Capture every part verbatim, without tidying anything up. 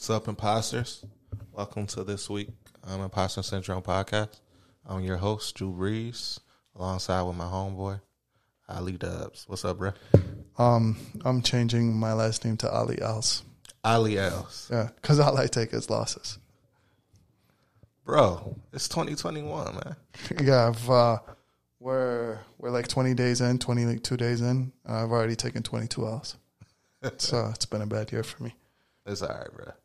What's up, imposters? Welcome to this week on Imposter Syndrome Podcast. I'm your host, Drew Breeze, alongside with my homeboy, Ali Dubs. What's up, bro? Um, I'm changing my last name to Ali Els. Ali Els. Yeah, because all I take is losses. Bro, it's twenty twenty-one, man. Yeah, I've, uh, we're we're like twenty days in, twenty-two days in. Uh, I've already taken twenty-two L's. So it's been a bad year for me. It's all right, bro.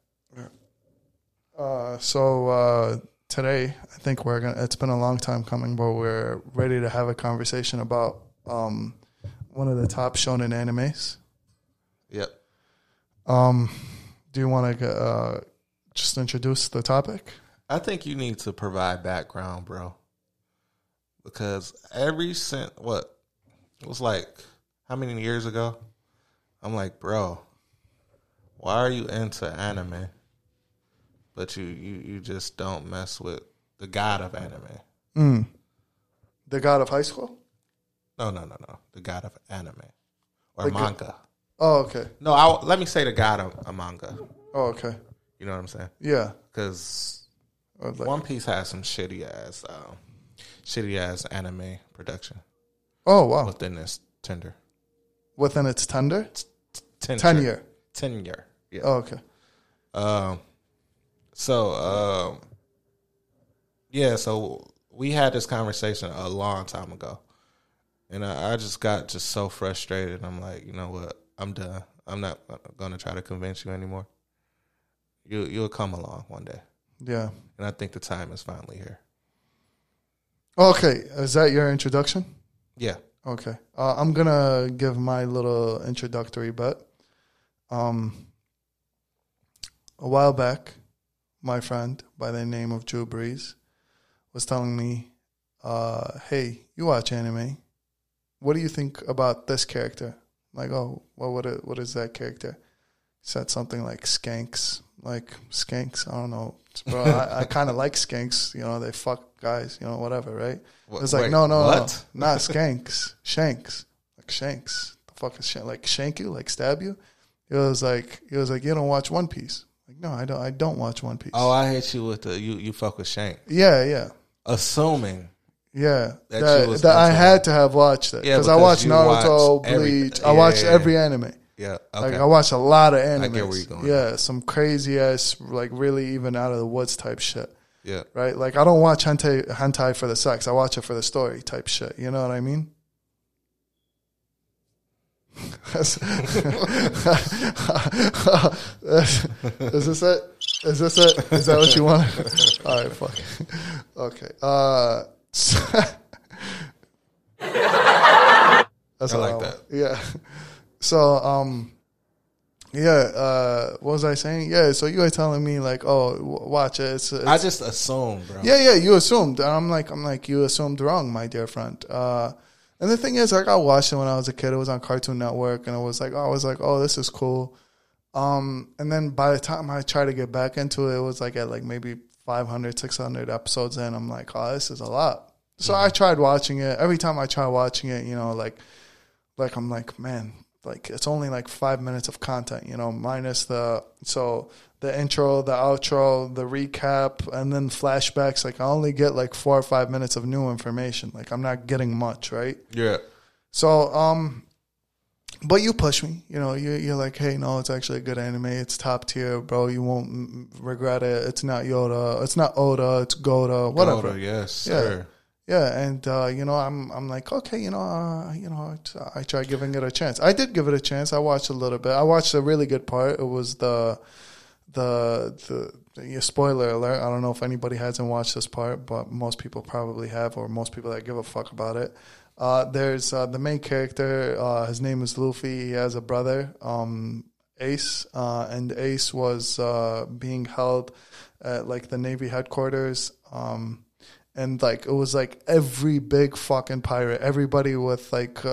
Uh, so uh, today, I think we're gonna. It's been a long time coming, but we're ready to have a conversation about um, one of the top shonen animes. Yep. Um, do you want to uh, just introduce the topic? I think you need to provide background, bro. Because every since, what, it was like, how many years ago? I'm like, bro, why are you into anime? But you, you, you just don't mess with the god of anime. Mm. The god of high school? No, no, no, no. The god of anime. Or The manga. go- oh, okay. No, I, let me say the god of a manga. Oh, okay. You know what I'm saying? Yeah. Because Or like- One Piece has some shitty ass, um, shitty ass anime production Oh, wow. within this tender. Within its tender? Tenure. Tenure. Tenure. Yeah. Oh, okay. Um. So, um, yeah. So we had this conversation a long time ago, and I, I just got just so frustrated. I'm like, you know what? I'm done. I'm not gonna try to convince you anymore. You you'll come along one day, Yeah. and I think the time is finally here. Okay. Is that your introduction? Yeah. Okay. Uh, I'm going to give my little introductory bit. Um, a while back, my friend by the name of Drew Breeze was telling me, uh, hey, you watch anime. What do you think about this character? I'm like, oh, well, what is, what is that character? He said something like skanks. Like, skanks, I don't know. Bro, I, I kind of like skanks. You know, they fuck guys, you know, whatever, right? Wait, It's like, wait, no, no, what? no. Not skanks. Shanks. Like, shanks. The fuck is shank? Like, shank you? Like, stab you? He was like, he was like, you don't watch One Piece. Like, no, I don't. I don't watch One Piece. Oh, I hit you with the you. You fuck with Shank, yeah, yeah, assuming. yeah. That That, you was that I into had to have watched it Yeah, because I because watched you Naruto, watched every- Bleach. yeah, I watched yeah, every anime. Yeah. Like, Okay. I watched a lot of anime. I get where you're going. Yeah, some crazy ass, like really even out of the woods type shit. yeah. Right? Like, I don't watch hentai, hentai for the sex. I watch it for the story type shit. You know what I mean? is this it? Is this it? Is that what you want? All right, fuck. Okay. Uh, that's I what like want. that. Yeah. So, um, yeah. Uh, what was I saying? Yeah. So you were telling me like, oh, w- watch it. It's, it's I just assumed, bro. yeah, yeah, you assumed. And I'm like, I'm like, you assumed wrong, my dear friend. Uh, and the thing is, like, I watched it when I was a kid. It was on Cartoon Network, and it was like, oh, I was like, oh, this is cool. Um, and then by the time I tried to get back into it, it was like at like maybe five hundred, six hundred episodes in. I'm like, oh, this is a lot. So Mm-hmm. I tried watching it. Every time I try watching it, you know, like, like I'm like, man, like it's only like five minutes of content, you know, minus the so the intro, the outro, the recap, and then flashbacks. Like I only get like four or five minutes of new information. Like I'm not getting much, right? Yeah. So, um, but you push me, you know, you, you're like, hey, no, it's actually a good anime. It's top tier, bro. You won't mm, regret it. It's not Yoda. It's not Oda. It's Goda. Whatever. Goda, yes, Yeah. sir. Yeah, and uh, you know, I'm I'm like, okay, you know, uh, you know, I, I tried giving it a chance. I did give it a chance. I watched a little bit. I watched a really good part. It was the the the, the yeah, spoiler alert. I don't know if anybody hasn't watched this part, but most people probably have, or most people that give a fuck about it. Uh, there's uh, the main character. Uh, his name is Luffy. He has a brother, um, Ace, uh, and Ace was uh, being held at like the Navy headquarters. Um, And like it was like every big fucking pirate, everybody with like uh,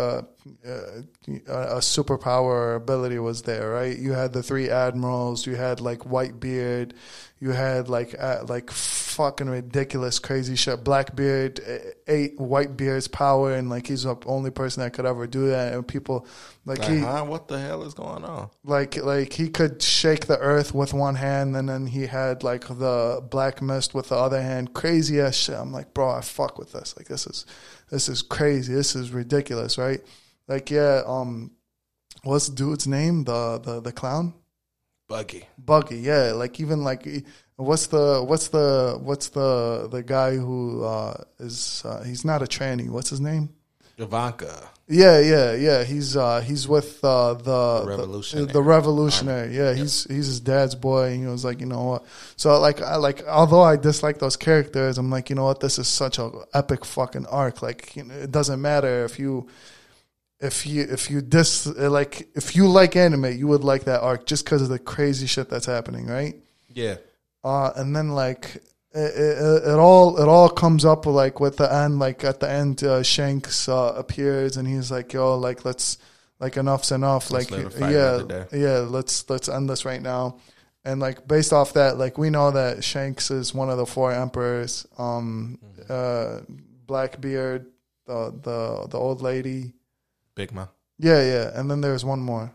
uh, a superpower ability was there, right? You had the three admirals, you had like Whitebeard, you had like uh, like fucking ridiculous crazy shit. Blackbeard ate Whitebeard's power, and like he's the only person that could ever do that. And people like, Like, he huh? What the hell is going on? like like he could shake the earth with one hand, and then he had like the black mist with the other hand. Crazy ass shit. I'm like, bro, I fuck with this. Like this is this is crazy. This is ridiculous, right? Like yeah, um, what's the dude's name? The the the clown. Buggy. Buggy, yeah. Like even like, what's the what's the what's the the guy who uh, is uh, he's not a tranny. What's his name? Ivanka. Yeah, yeah, yeah. He's uh, he's with uh, the Revolutionary. The, the revolutionary. Yeah, Yep. he's he's his dad's boy. And he was like, you know what? So like, I like although I dislike those characters, I'm like, you know what? This is such a epic fucking arc. Like, you know, it doesn't matter if you. If you if you dis like if you like anime, you would like that arc just because of the crazy shit that's happening, right? Yeah. Uh, and then like it, it, it all it all comes up like with the end. Like at the end, uh, Shanks uh, appears and he's like, "Yo, like let's like enough's enough. Let's like let it fight yeah, another day." yeah, let's let's end this right now." And like based off that, like we know that Shanks is one of the four emperors. Um, uh, Blackbeard, the the the old lady. Big Ma. Yeah, yeah. And then there's one more.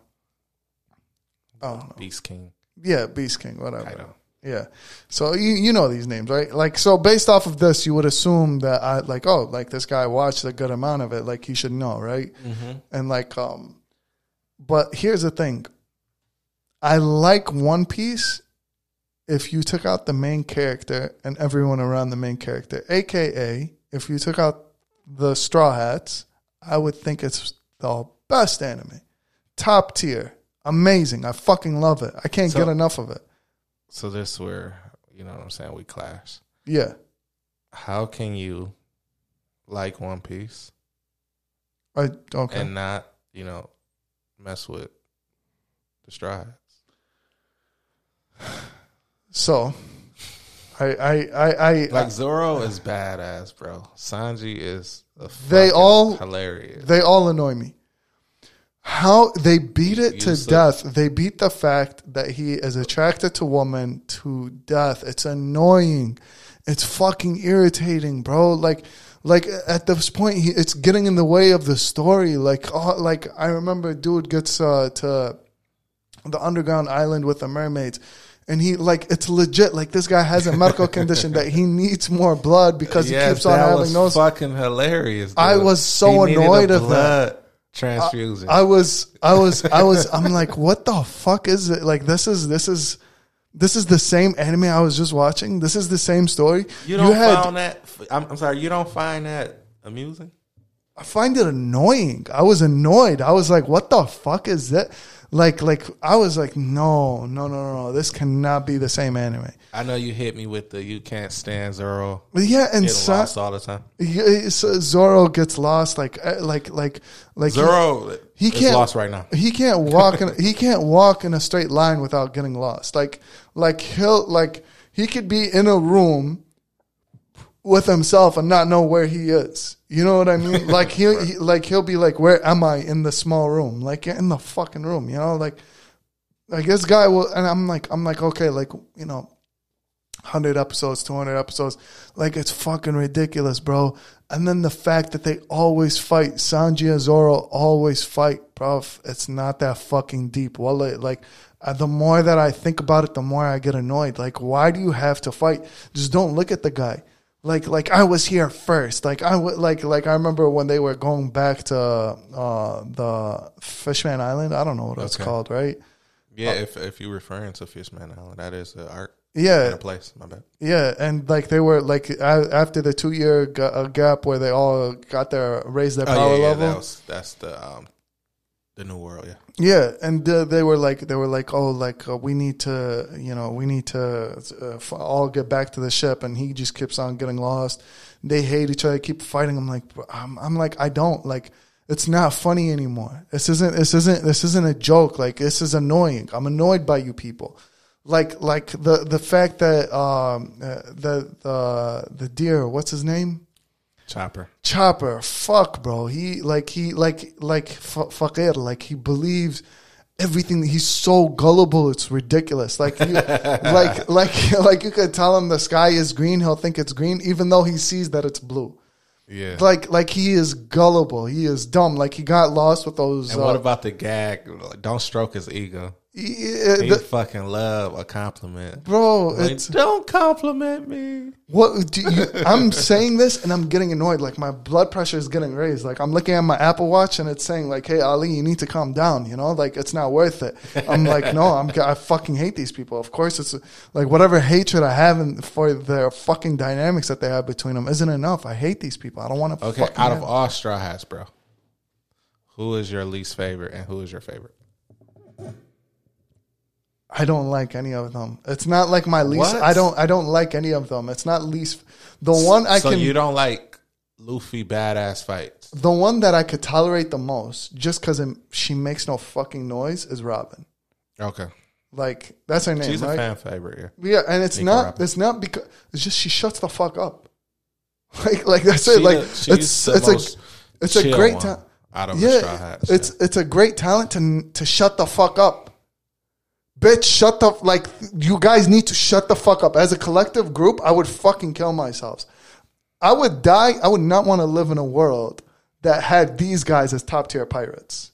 Oh, Beast King. yeah, Beast King, whatever. I know. Yeah. So you you know these names, right? Like, so based off of this, you would assume that I like, oh, like this guy watched a good amount of it, like he should know, right? Mm-hmm. And like, um, but here's the thing. I like One Piece if you took out the main character and everyone around the main character, aka if you took out the Straw Hats, I would think it's the best anime. Top tier. Amazing. I fucking love it. I can't So- get enough of it. So this is where, you know what I'm saying, we clash. Yeah. How can you like One Piece I, okay. and not, you know, mess with the Straw Hats? So, I, I, I, I Like Zoro is badass, bro. Sanji is a They fucking all- hilarious. they all annoy me. How they beat it You to said- death. They beat the fact that he is attracted to women to death. It's annoying. It's fucking irritating, bro. Like, like at this point, he, it's getting in the way of the story. Like, oh, like I remember, dude gets uh, to the underground island with the mermaids. And he, like, it's legit. Like, this guy has a medical condition that he needs more blood because Yes, he keeps on that having was those. fucking hilarious. Dude. I was so He needed annoyed a of that. blood transfusion. I was, I was, I was, I'm like, what the fuck is it? Like, this is, this is, this is the same anime I was just watching. This is the same story. you don't had, find that? I'm, I'm sorry. You don't find that amusing? I find it annoying. I was annoyed. I was like, what the fuck is that? Like, like, I was like, no, no, no, no, this cannot be the same anime. I know you hit me with the you can't stand Zoro. But yeah, and Getting Sa- lost all the time. yeah, so Zoro gets lost. Like, uh, like, like, like Zoro he is can't lost right now. He can't walk in he can't walk in a straight line without getting lost. Like like he'll like he could be in a room with himself and not know where he is. You know what I mean? Like he'll he, like he'll be like, where am I in the small room? Like get in the fucking room, you know? Like like this guy will, and I'm like I'm like okay, like you know, one hundred episodes, two hundred episodes, like it's fucking ridiculous, bro. And then the fact that they always fight, Sanji and Zoro always fight, bro. It's not that fucking deep. Well, it, like uh, the more that I think about it, the more I get annoyed. Like, why do you have to fight? Just don't look at the guy. Like, like I was here first. Like I w- like like I remember when they were going back to uh, the Fishman Island. I don't know what it's Okay. called, right? Yeah, if if you're referring to Fishman Island, that is an art Yeah, in a place. My bad. yeah, and like they were like a- after the two year ga- uh, gap where they all got their raised their Oh power yeah, yeah, level. that was that's the um the new world. Yeah, Yeah, and uh, they were like, they were like, oh, like uh, we need to, you know, we need to uh, f- all get back to the ship, and he just keeps on getting lost. They hate each other, keep fighting. I'm like, I'm, I'm like, I don't like. It's not funny anymore. This isn't. This isn't. This isn't a joke. Like this is annoying. I'm annoyed by you people. Like, like the the fact that um uh, the the the deer, what's his name? Chopper. Chopper, fuck, bro. He like he like like f- fakir, like he believes everything. He's so gullible, it's ridiculous. Like you, like like like you could tell him the sky is green, he'll think it's green, even though he sees that it's blue. Yeah. Like like he is gullible. He is dumb. Like he got lost with those. And uh, what about the gag? Like, don't stroke his ego. Yeah, He the- fucking love a compliment. bro, Like, it's don't compliment me. what do you, I'm saying this and I'm getting annoyed. Like my blood pressure is getting raised. Like I'm looking at my Apple Watch and it's saying like, "Hey Ali, you need to calm down." You know, like it's not worth it. I'm like, no, I'm I fucking hate these people. Of course, it's like whatever hatred I have in, for their fucking dynamics that they have between them isn't enough. I hate these people. I don't want to. Okay, fucking out of have- all Straw Hats, bro, who is your least favorite and who is your favorite? I don't like any of them. It's not like my least. What? I don't. I don't like any of them. It's not least. The one I so can. you don't like Luffy badass fights? The one that I could tolerate the most, just because she makes no fucking noise, is Robin. Okay, Like that's her name, she's right? a fan favorite. Yeah, Yeah, and it's Nico not. Robin. It's not because it's just she shuts the fuck up. Like, like that's She it. Like the- it's she's the it's a most it's a chill great one talent. out of the Straw Yeah, Hats. it's it's a great talent to to shut the fuck up. Bitch, shut the like. You guys need to shut the fuck up. As a collective group, I would fucking kill myself. I would die. I would not want to live in a world that had these guys as top tier pirates.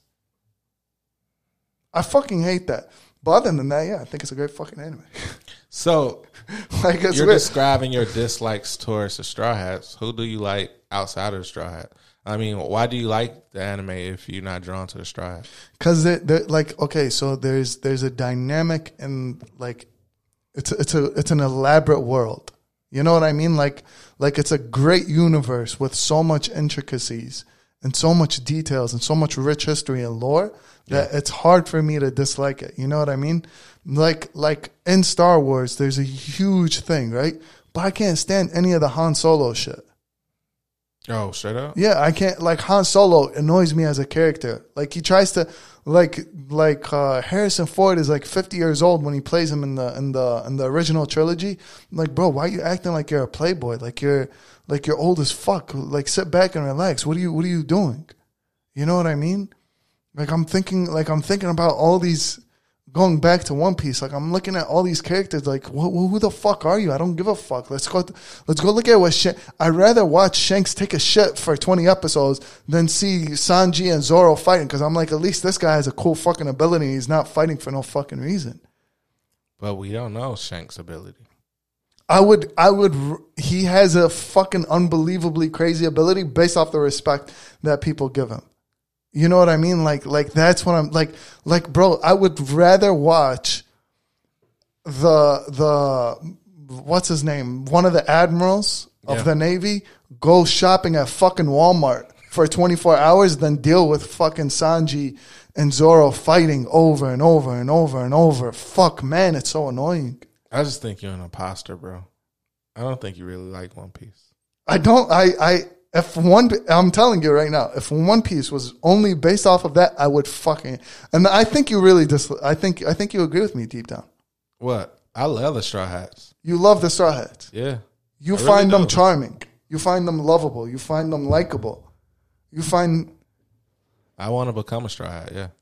I fucking hate that. But other than that, yeah, I think it's a great fucking anime. So Like it's you're weird. describing your dislikes towards the Straw Hats. Who do you like outside of the Straw Hat? I mean, why do you like the anime if you're not drawn to the Straw Hat? Because they're, they're like, okay, so there's there's a dynamic and like it's a, it's a it's an elaborate world. You know what I mean? Like like it's a great universe with so much intricacies and so much details and so much rich history and lore that Yeah. it's hard for me to dislike it. You know what I mean? Like like in Star Wars, there's a huge thing, right? But I can't stand any of the Han Solo shit. Oh, straight up? Yeah, I can't like Han Solo annoys me as a character. Like he tries to like like uh, Harrison Ford is like fifty years old when he plays him in the in the in the original trilogy. I'm like, bro, why are you acting like you're a playboy? Like you're like you're old as fuck. Like sit back and relax. What are you what are you doing? You know what I mean? Like I'm thinking like I'm thinking about all these going back to One Piece. Like I'm looking at all these characters like wh- wh- who the fuck are you? I don't give a fuck. Let's go let's go look at what Sh- I'd rather watch Shanks take a shit for twenty episodes than see Sanji and Zoro fighting, cuz I'm like at least this guy has a cool fucking ability. He's not fighting for no fucking reason. But we don't know Shank's ability. I would, I would, he has a fucking unbelievably crazy ability based off the respect that people give him. You know what I mean? Like, like that's what I'm like, like, bro, I would rather watch the, the, what's his name? One of the admirals of Yeah. the Navy go shopping at fucking Walmart for twenty-four hours than deal with fucking Sanji and Zoro fighting over and over and over and over. Fuck, man, it's so annoying. I just think you're an imposter, bro. I don't think you really like One Piece. I don't. I. I. If one, I'm telling you right now, if One Piece was only based off of that, I would fucking. And I think you really dis. I think. I think you agree with me deep down. What? I love the Straw Hats. You love the Straw Hats. Yeah. You I really find them do. charming. You find them lovable. You find them likable. You find. I want to become a Straw Hat, yeah.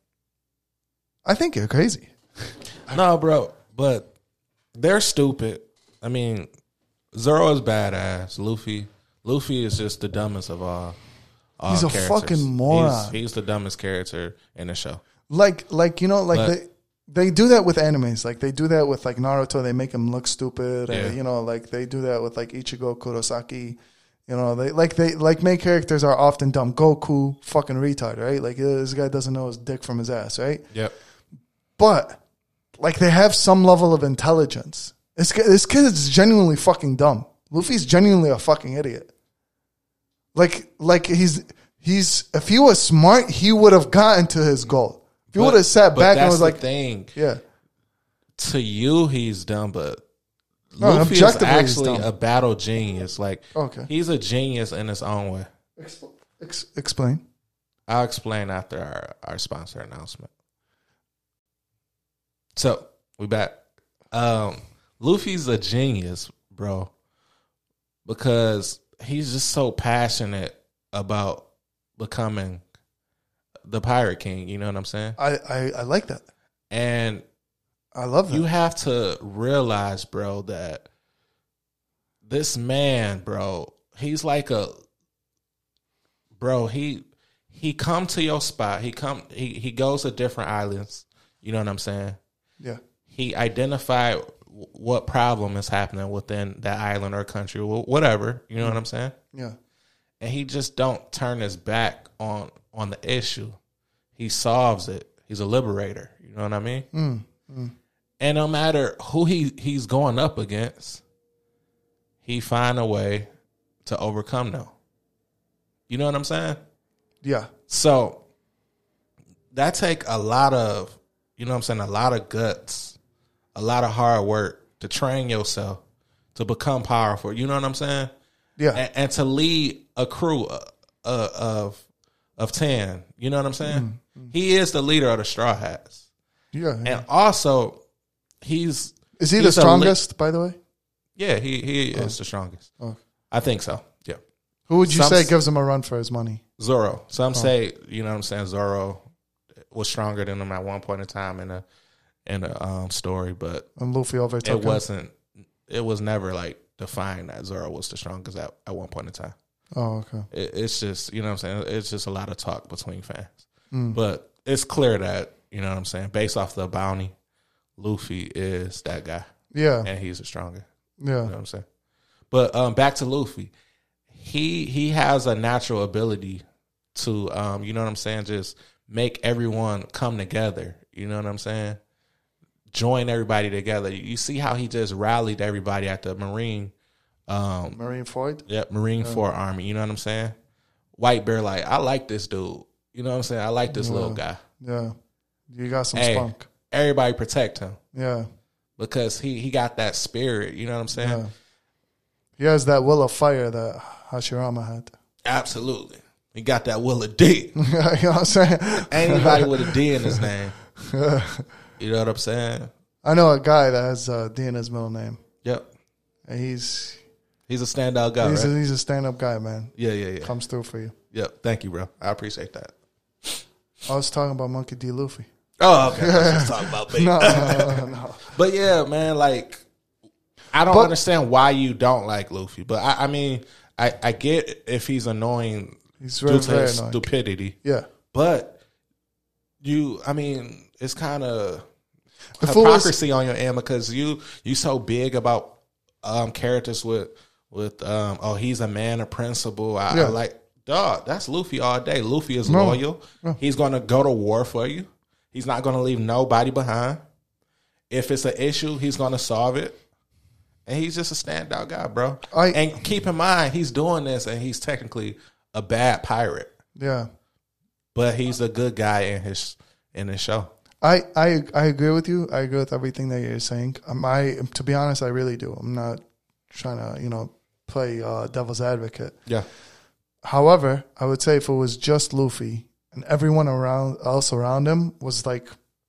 I think you're crazy. No, bro, but they're stupid. I mean, Zoro is badass. Luffy, Luffy is just the dumbest of all. all He's a characters. fucking moron. He's, he's the dumbest character in the show. Like, like you know, like But- they they do that with animes. Like they do that with like Naruto. They make him look stupid, Yeah. and you know, like they do that with like Ichigo Kurosaki. You know, they like they like main characters are often dumb. Goku, fucking retard, right? Like this guy doesn't know his dick from his ass, right? Yep. But like they have some level of intelligence. This kid, this kid is genuinely fucking dumb. Luffy's genuinely a fucking idiot. Like like he's he's if he was smart, he would have gotten to his goal. If he would have sat but back and that's was the like, thing. yeah. To you, he's dumb, but No, Luffy is objectively, he's actually dumb. a battle genius. Like, Okay. he's a genius in his own way. Ex- ex- explain. I'll explain after our, our sponsor announcement. So, we back. Um, Luffy's a genius, bro. Because he's just so passionate about becoming the Pirate King. You know what I'm saying? I, I, I like that. And I love that. you have to realize, bro, that this man, bro, he's like a bro. He he come to your spot. He come. He he goes to different islands. You know what I'm saying? Yeah. He identified what problem is happening within that island or country, whatever. You know what I'm saying? Yeah. And he just don't turn his back on on the issue. He solves it. He's a liberator. You know what I mean? Mm, mm. And no matter who he, he's going up against, he find a way to overcome them. You know what I'm saying? Yeah. So that take a lot of, you know what I'm saying, a lot of guts, a lot of hard work to train yourself to become powerful. You know what I'm saying? Yeah. And, and to lead a crew uh, uh, of of ten. You know what I'm saying? Mm-hmm. He is the leader of the Straw Hats. Yeah. yeah. And also, he's is he he's the strongest? Li- by the way, yeah, he he oh. is the strongest. Oh. I think so. Yeah. Who would you Some say gives him a run for his money? Zoro. Some oh. say, you know what I'm saying, Zoro was stronger than him at one point in time in a in a um, story, but and Luffy overtook it him? wasn't. It was never like defined that Zoro was the strongest at, at one point in time. Oh, okay. It, it's just, you know what I'm saying, it's just a lot of talk between fans, mm. but it's clear that, you know what I'm saying, based off the bounty, Luffy is that guy. Yeah, and he's the stronger. Yeah, you know what I'm saying. But um, back to Luffy, he he has a natural ability to, um, you know what I'm saying, just make everyone come together. You know what I'm saying? Join everybody together. You see how he just rallied everybody at the Marine, um, Marine Ford. Yep, Marine yeah. Ford Army. You know what I'm saying? White Bear, like, I like this dude. You know what I'm saying? I like this yeah. little guy. Yeah, you got some hey, spunk. Everybody protect him. Yeah, because he he got that spirit. You know what I'm saying? Yeah. He has that will of fire that Hashirama had. Absolutely, he got that will of D. You know what I'm saying? Anybody with a D in his name. You know what I'm saying? I know a guy that has uh, D in his middle name. Yep. And he's he's a standout guy, he's right? A, he's a stand-up guy, man. Yeah, yeah, yeah. Comes through for you. Yep. Thank you, bro. I appreciate that. I was talking about Monkey D. Luffy. Oh, okay. Let's talk about me. no, no, no. But yeah, man, like, I don't but, understand why you don't like Luffy. But I, I mean, I, I get if he's annoying he's very, due to very his annoying. stupidity. Yeah. But you, I mean, it's kind of The hypocrisy is, on your end because you you so big about um, characters with with um, oh he's a man of principle. I, yeah. I like dog. That's Luffy all day. Luffy is no, loyal. No. He's going to go to war for you. He's not going to leave nobody behind. If it's an issue, he's going to solve it. And he's just a standout guy, bro. I, and keep in mind, he's doing this, and he's technically a bad pirate. Yeah, but he's a good guy in his in his show. I, I I agree with you. I agree with everything that you're saying. Um, I to be honest, I really do. I'm not trying to you know play uh, devil's advocate. Yeah. However, I would say if it was just Luffy and everyone around else around him was like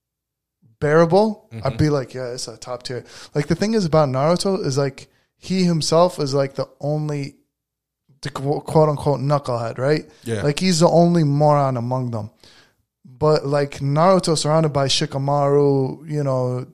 bearable, mm-hmm. I'd be like, yeah, it's a top tier. Like the thing is about Naruto is like he himself is like the only the quote unquote knucklehead, right? Yeah. Like he's the only moron among them. But like Naruto surrounded by Shikamaru, you know,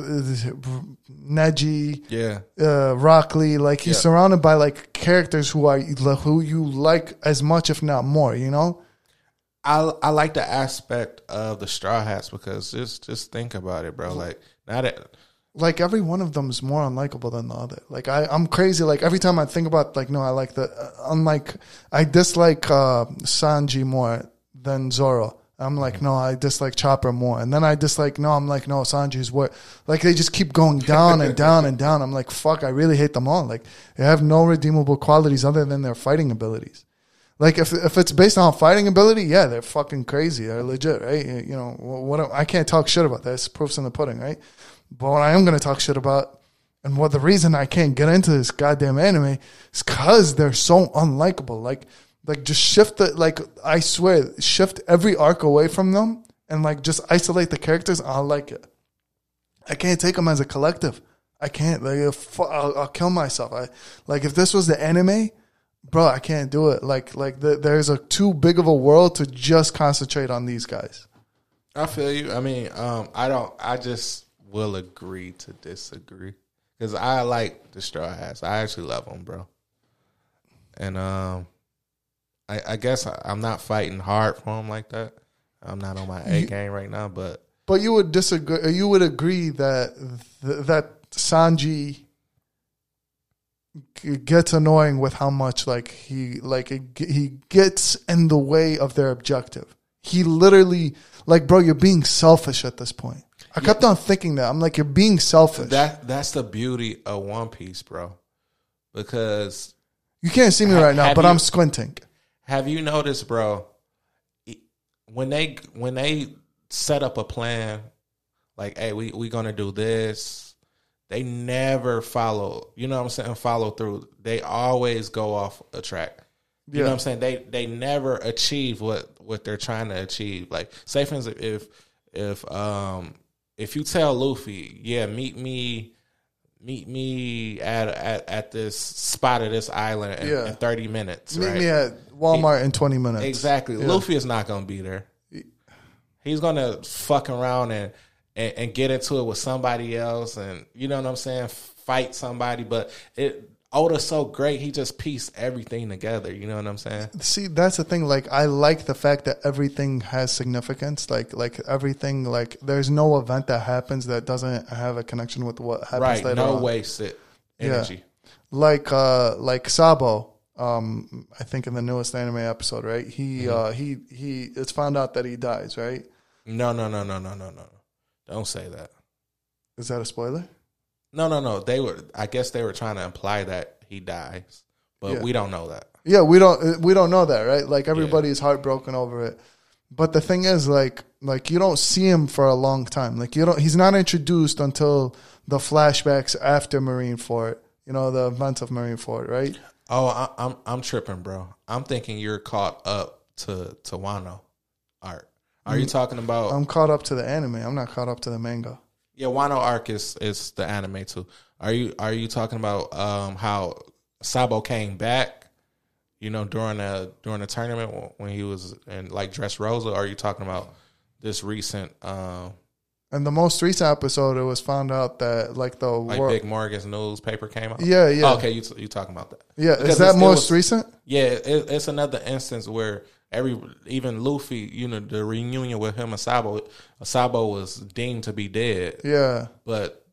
Neji, yeah, uh, Rock Lee, like he's yeah. surrounded by like characters who are who you like as much, if not more. You know, I I like the aspect of the Straw Hats because just just think about it, bro. Like now that like every one of them is more unlikable than the other. Like I I'm crazy. Like every time I think about like no, I like the uh, unlike I dislike uh, Sanji more than Zoro. I'm like, no, I dislike Chopper more. And then I dislike, no, I'm like, no, Sanji's what? Like, they just keep going down and down and down. I'm like, fuck, I really hate them all. Like, they have no redeemable qualities other than their fighting abilities. Like, if if it's based on fighting ability, yeah, they're fucking crazy. They're legit, right? You know, what I can't talk shit about that. It's proofs in the pudding, right? But what I am going to talk shit about, and what the reason I can't get into this goddamn anime is because they're so unlikable. Like, Like, just shift the, like, I swear, shift every arc away from them and, like, just isolate the characters. I'll like it. I can't take them as a collective. I can't. Like, if, I'll, I'll kill myself. I Like, if this was the anime, bro, I can't do it. Like, like the, there's a too big of a world to just concentrate on these guys. I feel you. I mean, um, I don't. I just will agree to disagree because I like the Straw Hats. I actually love them, bro. And um, I, I guess I, I'm not fighting hard for them like that. I'm not on my A game right now, but but you would disagree. You would agree that th- that Sanji gets annoying with how much like he like he gets in the way of their objective. He literally like, bro, you're being selfish at this point. I kept yeah. on thinking that. I'm like, you're being selfish. That that's the beauty of One Piece, bro. Because you can't see me ha- right now, but you, I'm squinting. Have you noticed, bro? When they when they set up a plan, like, hey, we we gonna do this, they never follow. You know what I'm saying? Follow through. They always go off a track. You yeah. know what I'm saying? They they never achieve what, what they're trying to achieve. Like, say for instance, if if um if you tell Luffy, yeah, meet me meet me at at, at this spot of this island in, yeah. in thirty minutes. Meet right? me at Walmart he, in twenty minutes. Exactly. Yeah. Luffy is not gonna be there. He's gonna fuck around and, and and get into it with somebody else, and you know what I'm saying, fight somebody. But it Oda's so great, he just pieced everything together. You know what I'm saying? See, that's the thing. Like, I like the fact that everything has significance. Like, like everything. Like, there's no event that happens that doesn't have a connection with what happens right, later no on. wasted energy. Yeah. Like, uh, like Sabo. Um, I think in the newest anime episode, right? He, mm-hmm. uh, he, he. It's found out that he dies, right? No, no, no, no, no, no, no. Don't say that. Is that a spoiler? No, no, no. They were. I guess they were trying to imply that he dies, but yeah. we don't know that. Yeah, we don't. We don't know that, right? Like, everybody yeah. is heartbroken over it. But the thing is, like, like you don't see him for a long time. Like, you don't. He's not introduced until the flashbacks after Marineford. You know, the events of Marineford, right? Oh, I, I'm I'm tripping, bro. I'm thinking you're caught up to to Wano art. Are you talking about? I'm caught up to the anime. I'm not caught up to the manga. Yeah, Wano arc is, is the anime too. Are you are you talking about um, how Sabo came back? You know, during a during a tournament when he was in like Dressrosa. Or are you talking about this recent? Um, in the most recent episode, it was found out that like the like war- Big Morgan's newspaper came out. Yeah, yeah. Oh, okay, you you talking about that? Yeah, because is that most was, recent? Yeah, it, it's another instance where. Every even Luffy, you know, the reunion with him and Sabo, Sabo was deemed to be dead. Yeah, but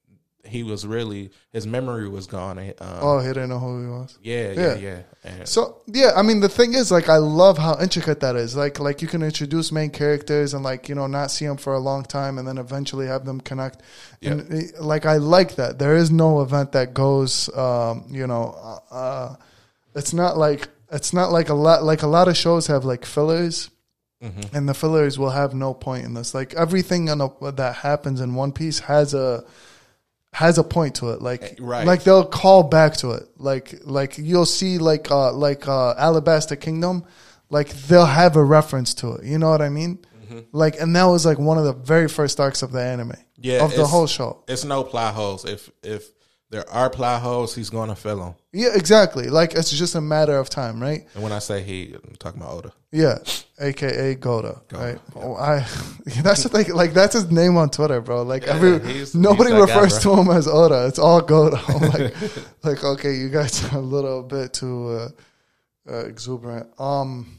he was really his memory was gone. Um, oh, he didn't know who he was. Yeah, yeah, yeah. yeah. And so yeah, I mean, the thing is, like, I love how intricate that is. Like, like you can introduce main characters and like you know not see them for a long time, and then eventually have them connect. Yep. And like, I like that. There is no event that goes, um, you know, uh, it's not like. It's not like a lot. Like a lot of shows have like fillers, mm-hmm. and the fillers will have no point in this. Like everything in a, that happens in One Piece has a has a point to it. Like right. like they'll call back to it. Like like you'll see like uh, like uh, Alabasta Kingdom. Like they'll have a reference to it. You know what I mean? Mm-hmm. Like and that was like one of the very first arcs of the anime. Yeah, of the whole show. It's no plot holes. If if there are plot holes, he's going to fill them. Yeah, exactly. Like, it's just a matter of time, right? And when I say he, I'm talking about Oda. Yeah, a k a. Goda, Goda right? Yeah. Oh, I, that's the thing. Like, that's his name on Twitter, bro. Like, yeah, every he's, nobody he's refers guy, to him as Oda. It's all Goda. I'm like, like, okay, you guys are a little bit too uh, uh, exuberant. Um,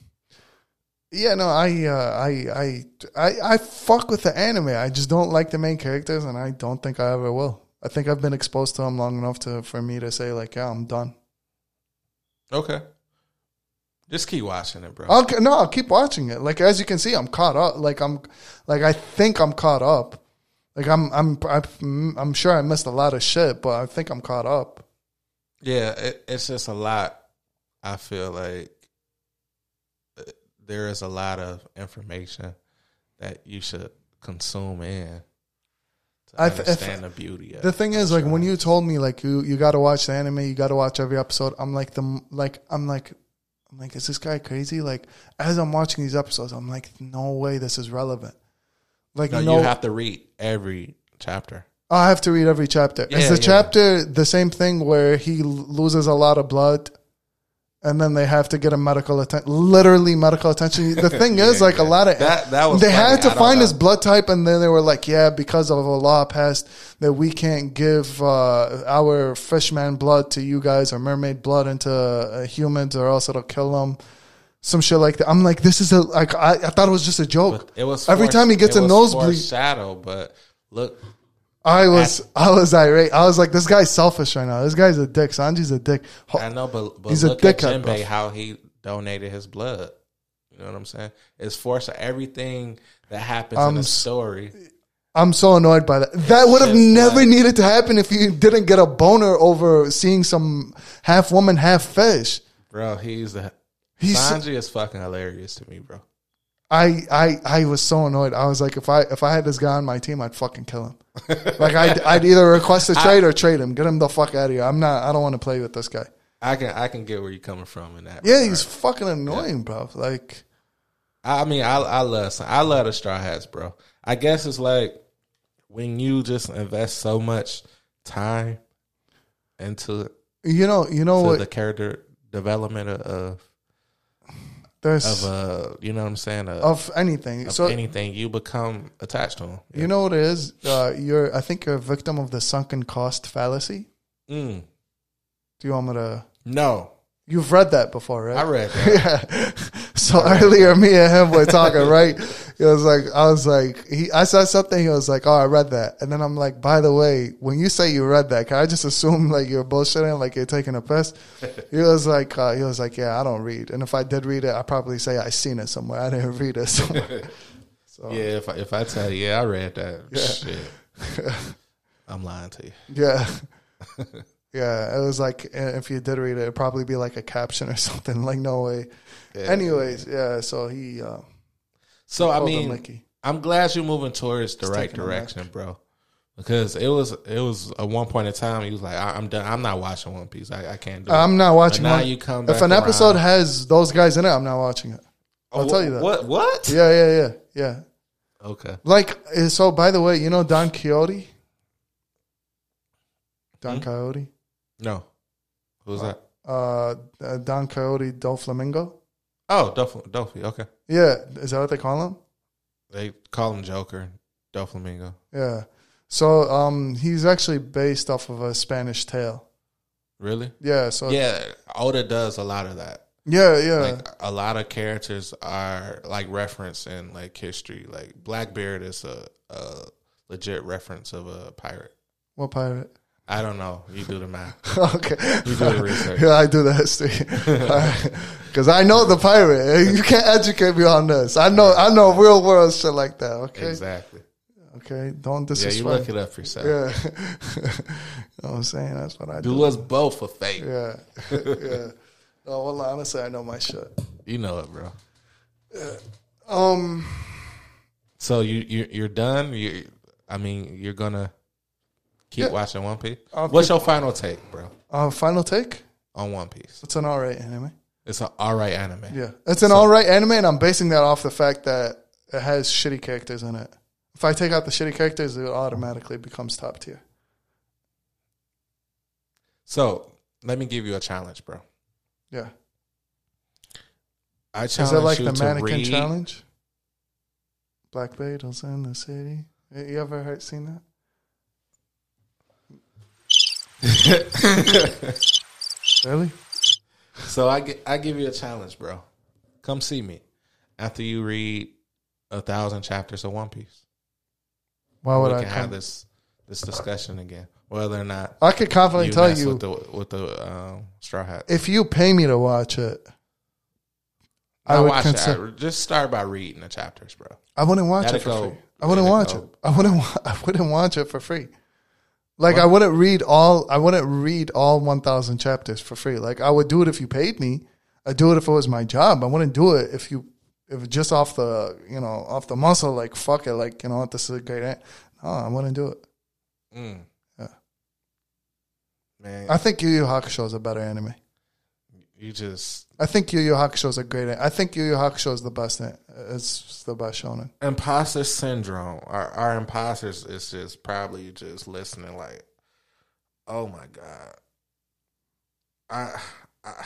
yeah, no, I, uh, I, I, I, I fuck with the anime. I just don't like the main characters, and I don't think I ever will. I think I've been exposed to them long enough to for me to say like, yeah, I'm done. Okay, just keep watching it, bro. I'll, no, I'll keep watching it. Like as you can see, I'm caught up. Like I'm, like I think I'm caught up. Like I'm, I'm, I'm, I'm sure I missed a lot of shit, but I think I'm caught up. Yeah, it, it's just a lot. I feel like there is a lot of information that you should consume in. To I th- understand if, the beauty of the thing is, like, when you told me, like, you, you got to watch the anime, you got to watch every episode, I'm like, the like, I'm like, I'm like, is this guy crazy? Like, as I'm watching these episodes, I'm like, no way this is relevant. Like, no, no you have to read every chapter. I have to read every chapter. Yeah, is the yeah. chapter the same thing where he loses a lot of blood and then they have to get a medical attention, literally medical attention. The thing is, yeah, like yeah. a lot of that, that was they funny. had to find know. his blood type, and then they were like, yeah, because of a law passed that we can't give uh, our fishman blood to you guys or mermaid blood into uh, humans, or else it'll kill them. Some shit like that. I'm like, this is a like I, I thought it was just a joke. But it was every forced, time he gets a nosebleed. Shadow, but look. I was at, I was irate. I was like, this guy's selfish right now. This guy's a dick. Sanji's a dick. I know, but, but he's look a at dickhead, Jinbei, how he donated his blood. You know what I'm saying? It's forced everything that happens um, in the story. I'm so annoyed by that. That would have never like, needed to happen if you didn't get a boner over seeing some half woman, half fish. Bro, he's a he's Sanji is fucking hilarious to me, bro. I, I I was so annoyed. I was like, if I if I had this guy on my team, I'd fucking kill him. Like I'd, I'd either request a trade I, or trade him. Get him the fuck out of here. I'm not. I don't want to play with this guy. I can I can get where you're coming from in that. Yeah, regard. He's fucking annoying, yeah. bro. Like, I mean, I I love I love the Straw Hats, bro. I guess it's like when you just invest so much time into you know you know what the character development of. of There's, of uh, you know what I'm saying? Uh, of anything, of so anything, you become attached to them. Yeah. You know what it is? Uh, you're, I think, you're a victim of the sunken cost fallacy. Mm. Do you want me to? No, you've read that before, right? I read that. yeah. So earlier, me and him were talking, right? It was like I was like he. I said something. He was like, "Oh, I read that," and then I'm like, "By the way, when you say you read that, can I just assume like you're bullshitting, like you're taking a piss?" He was like, uh, "He was like, yeah, I don't read, and if I did read it, I probably say I seen it somewhere. I didn't read it somewhere." So, yeah, if I, if I tell you, yeah, I read that. Yeah. Shit, I'm lying to you. Yeah. Yeah, it was like if you did read it, it'd probably be like a caption or something. Like, no way. Yeah. Anyways, yeah. So he. Uh, so I mean, I'm glad you're moving towards the right direction, bro. Because it was it was at one point in time he was like, I, I'm done. I'm not watching One Piece. I, I can't do it. I'm not watching. But now one, you come back if an around. episode has those guys in it, I'm not watching it. I'll oh, tell you that. What? What? Yeah, yeah, yeah, yeah. Okay. Like so. By the way, you know Don Quixote. Don hmm? Quixote. No. Who's that? Uh, uh, Don Quixote Doflamingo. Oh, Dof- Dofi. Okay. Yeah, is that what they call him? They call him Joker, Doflamingo. Yeah. So, um, he's actually based off of a Spanish tale. Really? Yeah. So yeah, Oda does a lot of that. Yeah, yeah. Like a lot of characters are like referenced in like history. Like Blackbeard is a, a legit reference of a pirate. What pirate? I don't know. You do the math. Okay. You do the research. Yeah, I do the history. Because I know the pirate. You can't educate me on this. I know I know real world shit like that, okay? Exactly. Okay, don't disrespect. Yeah, you look it up for yourself. Yeah. You know what I'm saying? That's what I do. Do us both a favor. Yeah. Yeah. No, well, honestly, I know my shit. You know it, bro. Yeah. Um. So you, you, you're done? You, I mean, you're going to... Keep yeah. watching One Piece. I'll What's your final take, bro? Uh, final take? On One Piece. It's an alright anime. It's an alright anime. Yeah. It's an so, alright anime, and I'm basing that off the fact that it has shitty characters in it. If I take out the shitty characters, it automatically becomes top tier. So, let me give you a challenge, bro. Yeah. I challenge you Is it like you the to mannequin read... challenge? Black Beatles in the city. You ever heard, seen that? Really? So I get, I give you a challenge, bro. Come see me after you read a thousand chapters of One Piece. Why would we I can come? have this this discussion again? Whether or not I could confidently you tell mess you with the, with the um, Straw Hat. If you pay me to watch it, I would watch consider- it. Just start by reading the chapters, bro. I wouldn't watch That'd it for go, free. I wouldn't watch go. it. I wouldn't. I wouldn't watch it for free. Like what? I wouldn't read all. I wouldn't read all one thousand chapters for free. Like I would do it if you paid me. I'd do it if it was my job. I wouldn't do it if you, if just off the, you know, off the muscle. Like fuck it. Like you know what, this is a great. An-. No, I wouldn't do it. Mm. Yeah, man. I think Yu Yu Hakusho is a better anime. You just. I think Yu Yu Hakusho is a great. I think Yu Yu Hakusho is the best. It's the best shonen. Imposter syndrome. Our our imposters is just probably just listening like, oh my god. I, I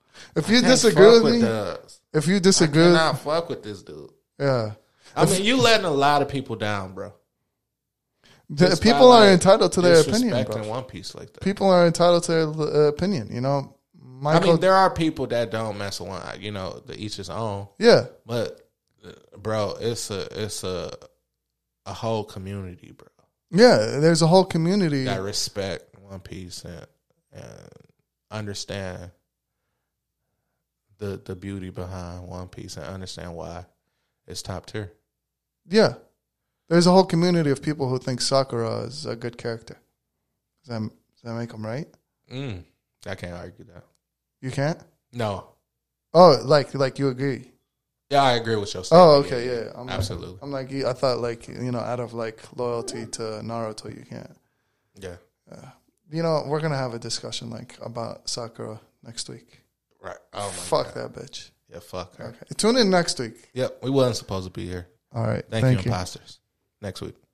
If you Can't disagree fuck with me, Dubs. if you disagree, I with, cannot fuck with this dude. yeah, I mean, you letting a lot of people down, bro. the, Just people by, are like, entitled to their opinion, disrespecting bro. One Piece like that. People are entitled to their uh, opinion. You know, Michael. I mean, there are people that don't mess with one. You know, the each his own. Yeah, But, uh, bro, it's a it's a a whole community, bro. yeah. There's a whole community That respect One Piece and and understand the the beauty behind One Piece and understand why it's top tier. Yeah, there's a whole community of people who think Sakura is a good character. Does that, does that make them right? Mm, I can't argue that. You can't. No. Oh, like like you agree? Yeah, I agree with your statement. Oh, okay, yeah. yeah. I'm Absolutely. Like, I'm like I thought, like you know, out of like loyalty to Naruto, you can't. Yeah. Uh, you know, we're gonna have a discussion like about Sakura next week. Right. Oh my Fuck God. that bitch. Yeah, fuck her. Okay, tune in next week. Yep, we wasn't supposed to be here. All right, Thank, thank you, you. imposters. Next week.